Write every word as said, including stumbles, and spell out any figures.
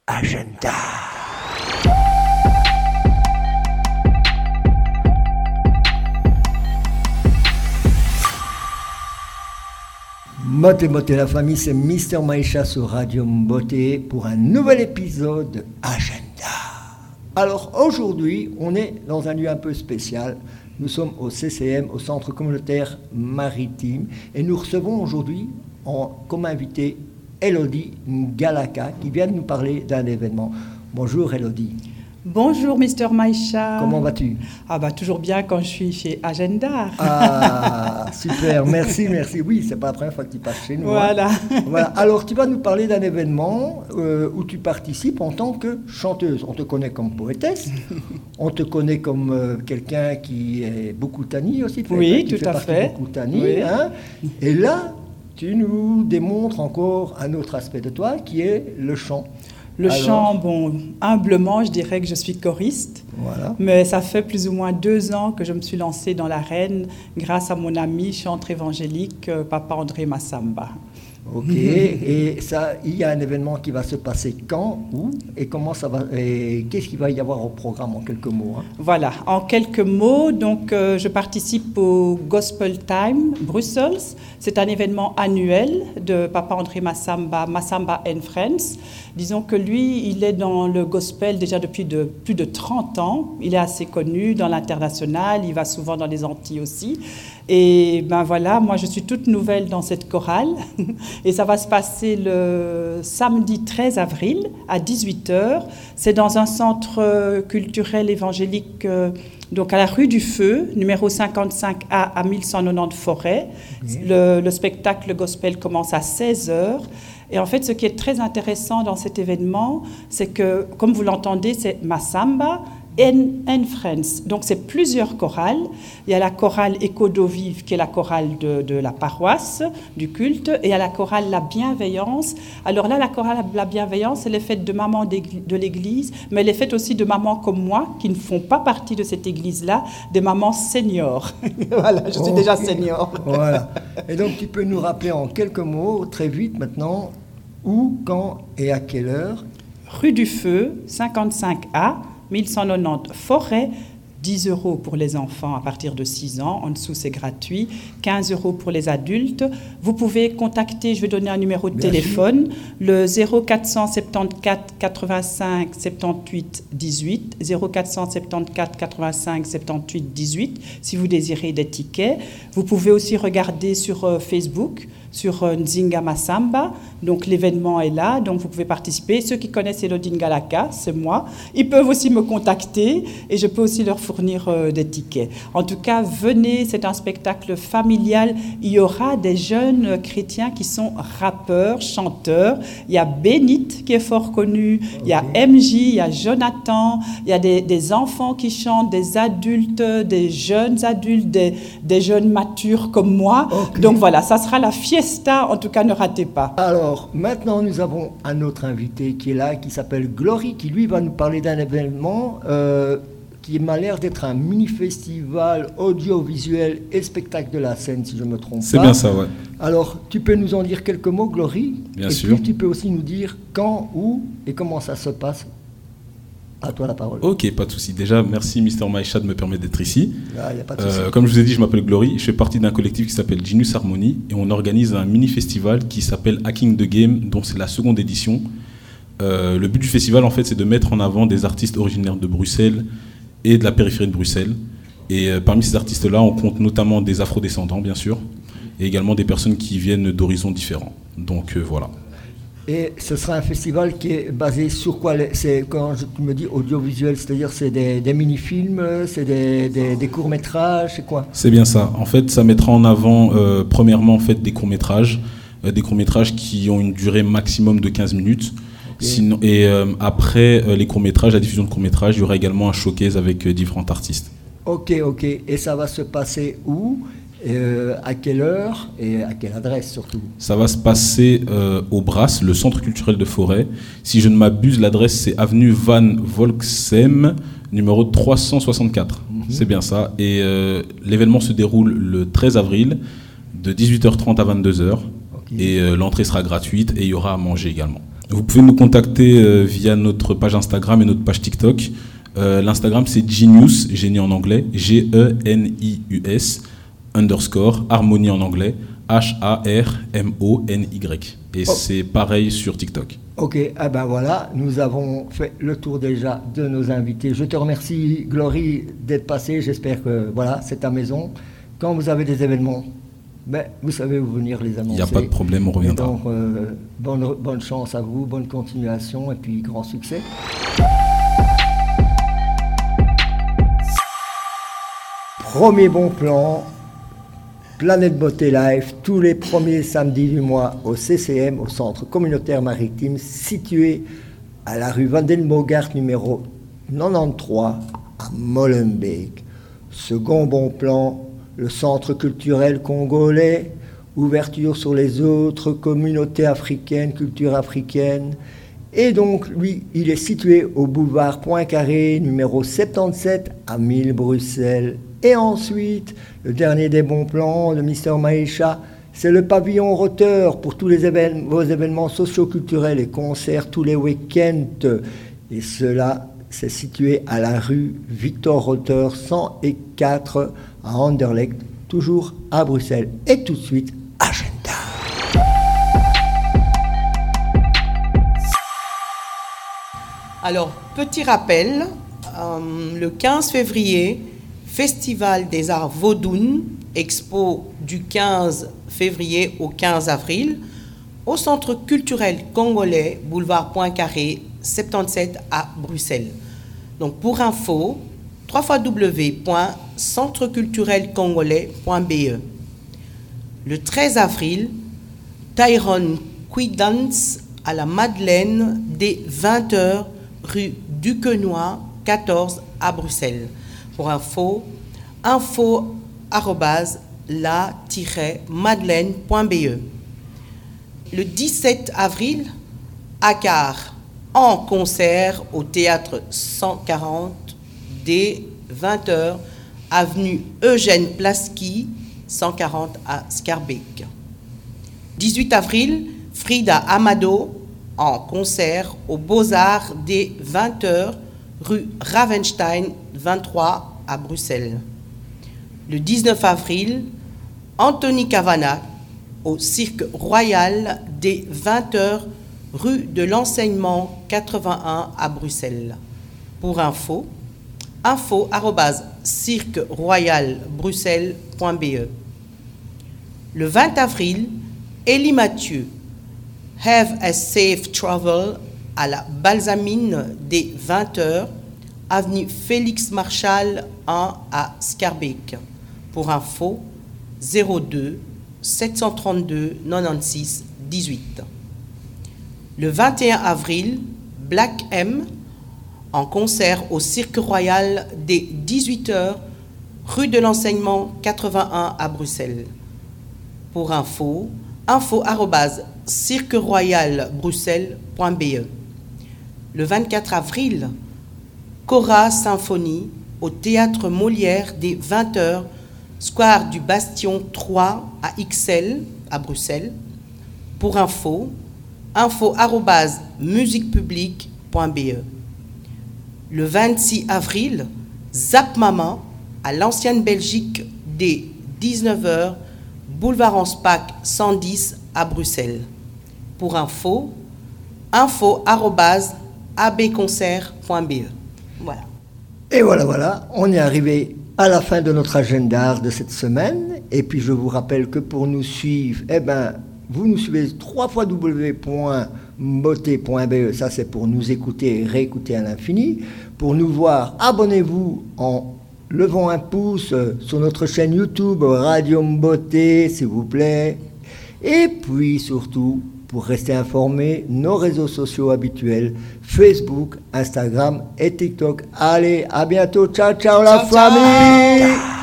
Agenda. Moté Moté la famille, c'est Mister Maïcha sur Radio Mboté pour un nouvel épisode de Agenda. Alors aujourd'hui, on est dans un lieu un peu spécial. Nous sommes au C C M, au Centre communautaire maritime, et nous recevons aujourd'hui en, comme invité Elodie Ngalaka qui vient de nous parler d'un événement. Bonjour Elodie. Bonjour Mister Maïcha. Comment vas-tu? Ah bah toujours bien quand je suis chez Agenda. Ah super, merci, merci. Oui, c'est pas la première fois que tu passes chez nous. Voilà. Hein. Voilà. Alors tu vas nous parler d'un événement euh, où tu participes en tant que chanteuse. On te connaît comme poétesse, on te connaît comme euh, quelqu'un qui est beaucoup Tani aussi. Oui, tu tout fais à fait. Beaucoup Tani, oui. Hein. Et là, tu nous démontres encore un autre aspect de toi qui est le chant. Le Alors, chant, bon, humblement, je dirais que je suis choriste. Voilà. Mais ça fait plus ou moins deux ans que je me suis lancée dans l'arène grâce à mon ami chanteur évangélique, euh, Papa André Massamba. Ok, et ça, il y a un événement qui va se passer quand, où, et comment ça va, et qu'est-ce qu'il va y avoir au programme en quelques mots, hein? Voilà, en quelques mots, donc euh, je participe au Gospel Time Brussels. C'est un événement annuel de Papa André Massamba, Massamba and Friends. Disons que lui, il est dans le gospel déjà depuis de, plus de trente ans. Il est assez connu dans l'international, il va souvent dans les Antilles aussi. Et ben voilà, moi je suis toute nouvelle dans cette chorale et ça va se passer le samedi treize avril à dix-huit heures. C'est dans un centre culturel évangélique, donc à la rue du Feu, numéro cinquante-cinq A à mille cent quatre-vingt-dix Forêt. Oui. Le, le spectacle gospel commence à seize heures. Et en fait, ce qui est très intéressant dans cet événement, c'est que, comme vous l'entendez, c'est Massamba and, and Friends. Donc, c'est plusieurs chorales. Il y a la chorale Écho d'eau vive, qui est la chorale de, de la paroisse, du culte, et il y a la chorale La Bienveillance. Alors là, la chorale La Bienveillance, elle est faite de mamans de l'Église, mais elle est faite aussi de mamans comme moi, qui ne font pas partie de cette Église-là, des mamans seniors. Voilà, je suis okay. déjà senior. Voilà. Et donc, tu peux nous rappeler en quelques mots, très vite maintenant, où, quand et à quelle heure? Rue du Feu, cinquante-cinq A, mille cent quatre-vingt-dix Forêt, dix euros pour les enfants à partir de six ans, en dessous c'est gratuit, quinze euros pour les adultes. Vous pouvez contacter, je vais donner un numéro de Bien téléphone, sûr. Le zéro quatre cent soixante-quatorze quatre-vingt-cinq soixante-dix-huit dix-huit, zéro quatre cent soixante-quatorze quatre-vingt-cinq soixante-dix-huit dix-huit, si vous désirez des tickets. Vous pouvez aussi regarder sur euh, Facebook, sur euh, Nzinga Massamba, donc l'événement est là, donc vous pouvez participer. Ceux qui connaissent Elodie Ngalaka, c'est moi, ils peuvent aussi me contacter et je peux aussi leur fournir euh, des tickets. En tout cas, venez, c'est un spectacle familial. Il y aura des jeunes chrétiens qui sont rappeurs, chanteurs. Il y a Bénite qui est fort connu, okay. Il y a M J, il y a Jonathan, il y a des, des enfants qui chantent, des adultes, des jeunes adultes, des, des jeunes matures comme moi. Okay. Donc voilà, ça sera la fiesta, en tout cas ne ratez pas. Alors, maintenant nous avons un autre invité qui est là, qui s'appelle Glory, qui lui va nous parler d'un événement euh, qui m'a l'air d'être un mini-festival audiovisuel et spectacle de la scène, si je ne me trompe pas. C'est bien ça, ouais. Alors, tu peux nous en dire quelques mots, Glory? Bien et sûr. Et puis, tu peux aussi nous dire quand, où et comment ça se passe. À toi la parole. Ok, pas de souci. Déjà, merci Mister Maïcha de me permettre d'être ici. Ah, y a pas de souci. Euh, comme je vous ai dit, je m'appelle Glory. Je fais partie d'un collectif qui s'appelle Genius Harmony et on organise un mini-festival qui s'appelle Hacking the Game, dont c'est la seconde édition. Euh, le but du festival, en fait, c'est de mettre en avant des artistes originaires de Bruxelles et de la périphérie de Bruxelles. Et euh, parmi ces artistes-là, on compte notamment des afrodescendants, bien sûr, et également des personnes qui viennent d'horizons différents. Donc euh, voilà. Et ce sera un festival qui est basé sur quoi? C'est, quand je, tu me dis audiovisuel, c'est-à-dire c'est des, des mini-films, c'est des, des, des courts-métrages, c'est quoi? C'est bien ça. En fait, ça mettra en avant, euh, premièrement, en fait, des courts-métrages, euh, des courts-métrages qui ont une durée maximum de quinze minutes. Okay. Sinon, et euh, après euh, les courts-métrages, la diffusion de courts-métrages, il y aura également un showcase avec euh, différents artistes. Ok, ok. Et ça va se passer où? Euh, à quelle heure et à quelle adresse surtout? Ça va se passer euh, au Brass, le centre culturel de Forêt. Si je ne m'abuse, l'adresse c'est avenue Van Volksem, numéro trois cent soixante-quatre. Mm-hmm. C'est bien ça. Et euh, l'événement se déroule le treize avril de dix-huit heures trente à vingt-deux heures. Okay. Et euh, l'entrée sera gratuite et il y aura à manger également. Vous pouvez nous contacter euh, via notre page Instagram et notre page TikTok. Euh, L'Instagram, c'est Genius, génie en anglais, G E N I U S, underscore, harmonie en anglais, H A R M O N Y. Et oh. c'est pareil sur TikTok. Ok, ah ben voilà, nous avons fait le tour déjà de nos invités. Je te remercie, Glory, d'être passée. J'espère que voilà, c'est ta maison. Quand vous avez des événements, ben, vous savez où venir les annoncer. Il n'y a pas de problème, on reviendra. Donc, euh, bonne, bonne chance à vous, bonne continuation et puis grand succès. Premier bon plan, Planète Beauté Live, tous les premiers samedis du mois au C C M, au Centre Communautaire Maritime, situé à la rue Vandenbogart numéro quatre-vingt-treize à Molenbeek. Second bon plan, le Centre culturel congolais, ouverture sur les autres communautés africaines, culture africaine. Et donc, lui, il est situé au boulevard Poincaré, numéro soixante-dix-sept à mille Bruxelles. Et ensuite, le dernier des bons plans de mister Maïcha, c'est le pavillon Roteur pour tous les événements, vos événements socio-culturels et concerts tous les week-ends. Et cela, c'est situé à la rue Victor Roteur cent quatre à Anderlecht, toujours à Bruxelles. Et tout de suite, agenda. Alors, petit rappel, euh, le quinze février, Festival des Arts Vaudoun, expo du quinze février au quinze avril, au Centre culturel congolais, boulevard Poincaré, soixante-dix-sept à Bruxelles. Donc pour info, w w w point centre culturel congolais point b e. Le treize avril, Tyrone Quidance à la Madeleine dès vingt heures, rue Duquesnoy, quatorze à Bruxelles. Pour info, info arobase la tiret madeleine point b e. Le dix-sept avril, Akar en concert au théâtre cent quarante dès vingt heures, avenue Eugène Plasky, cent quarante à Schaerbeek. dix-huit avril, Frida Amado en concert aux Beaux-Arts dès vingt heures, rue Ravenstein vingt-trois à Bruxelles. Le dix-neuf avril, Anthony Cavana au Cirque Royal dès vingt heures, rue de l'Enseignement quatre-vingt-un à Bruxelles. Pour info, info arobase cirque royal bruxelles point b e. Le vingt avril, Élie Mathieu, Have a Safe Travel à la Balsamine dès vingt heures, avenue Félix Marchal un à Schaerbeek. Pour info, zéro deux sept cent trente-deux quatre-vingt-seize dix-huit. Le vingt et un avril, Black M en concert au Cirque Royal dès dix-huit heures, rue de l'Enseignement quatre-vingt-un à Bruxelles. Pour info, info arobase cirque royal bruxelles point b e. Le vingt-quatre avril, Cora Symphonie au Théâtre Molière dès vingt heures, square du Bastion trois à X L à Bruxelles. Pour info, info arobase musique publique point b e. Le vingt-six avril, Zap Maman à l'Ancienne Belgique dès dix-neuf heures, boulevard Anspach cent dix à Bruxelles. Pour info, info arobase a b concert point b e. Voilà. Et voilà, voilà, on est arrivé à la fin de notre agenda de cette semaine. Et puis je vous rappelle que pour nous suivre, eh ben, vous nous suivez w w w point beauté point b e, ça c'est pour nous écouter et réécouter à l'infini. Pour nous voir, abonnez-vous en levant un pouce sur notre chaîne YouTube Radio Beauté, s'il vous plaît. Et puis surtout, pour rester informé, nos réseaux sociaux habituels, Facebook, Instagram et TikTok. Allez, à bientôt. Ciao, ciao la ciao, famille. ciao.